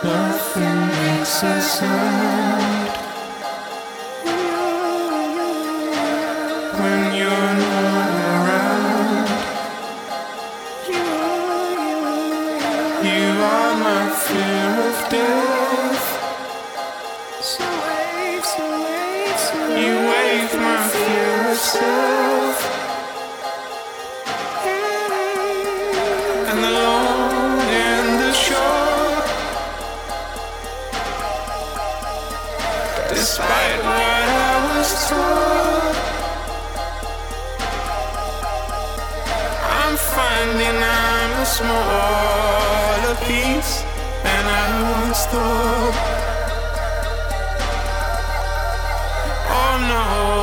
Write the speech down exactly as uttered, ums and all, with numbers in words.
Nothing makes a sound when you're not around. You are my fear of death. So wave, so wave, so wave. You wave my fear of self. And the long and the short, despite what I was taught, I'm finding I'm a smaller piece than I once thought. Oh no.